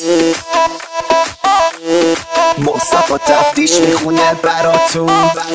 مصطفی تفتیش میخونه براتون.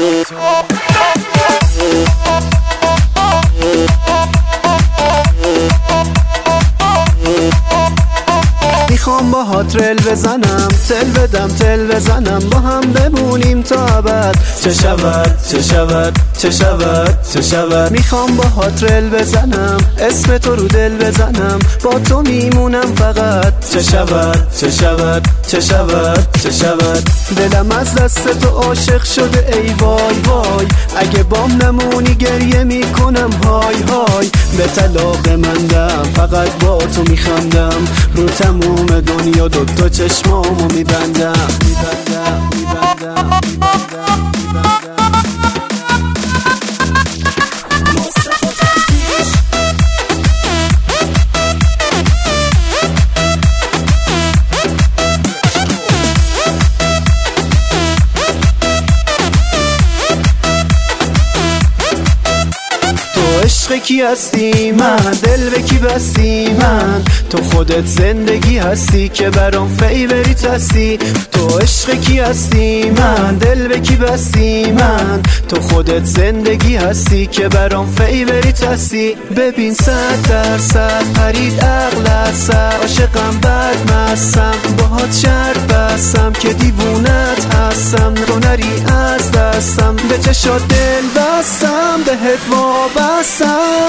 میخوام با ها ترل بزنم، تل بدم تل بزنم، با هم بمونیم تا ابد. چه شود چه شود چه شود چه شود. میخوام با ها ترل بزنم، اسم تو رو دل بزنم، با تو میمونم فقط. چه شود چه شود چه شود چه شود. دلم از دست تو عاشق شده ای وای وای، اگه بام نمونی گریه میکنم های های. به طلاق مندم فقط با تو میخندم، رو تموم دنیا دوتا چشمامو میبندم میبندم میبندم میبندم میبندم. عشق کی هستی من، دل به کی بستی من، تو خودت زندگی هستی که برام فیوریت هستی. تو عشق کی هستی من، دل به کی بستی من، تو خودت زندگی هستی که برام فیوریت هستی. ببین 100% پرید عقل هستم، عاشقم بد مستم، باهات شرط بستم که دیوونت هستم. تو نری از دستم، به چشات دل بستم، بهت وابستم.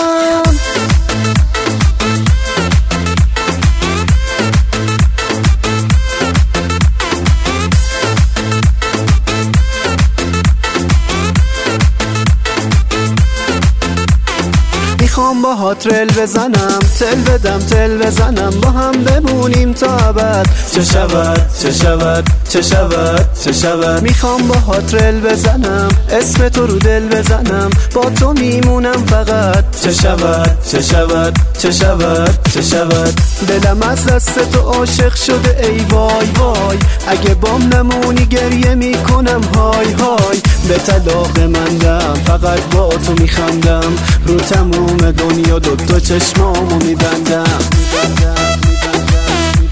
میخوام با ها ترل بزنم، تل بدم تل بزنم، با هم بمونیم تا ابد. چه شود چه شود چه شود چه شود. میخوام با ها ترل بزنم، اسم تو رو دل بزنم، با تو میمونم فقط. چه شود چه شود چه شود چه شود. دلم از دست تو عاشق شده ای وای وای، اگه بام نمونی گریه میکنم های های. به طلاق مندم فقط با تو میخندم، رو تموم دنیا دوتا چشمامو میبندم میبندم میبندم.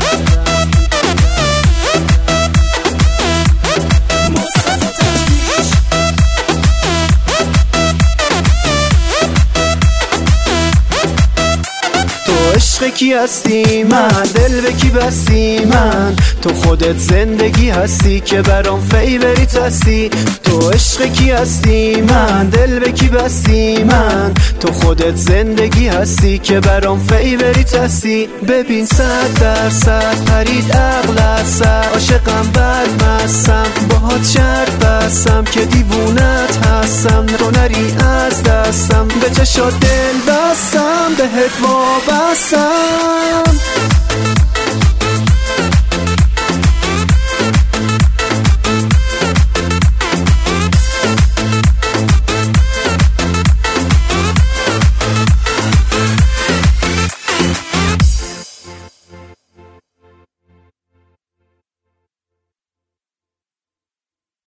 عشق کی هستی من، دل به کی بستی من، تو خودت زندگی هستی که برام فیوریت هستی. تو عشق کی هستی من، دل به کی بستی من، تو خودت زندگی هستی که برام فیوریت هستی. ببین 100% پرید عقل هستم، عاشقم بد مستم، باهات شرط بستم که دیوونت هستم. تو نری از دستم، به چشات دل بستم، بهت وابستم.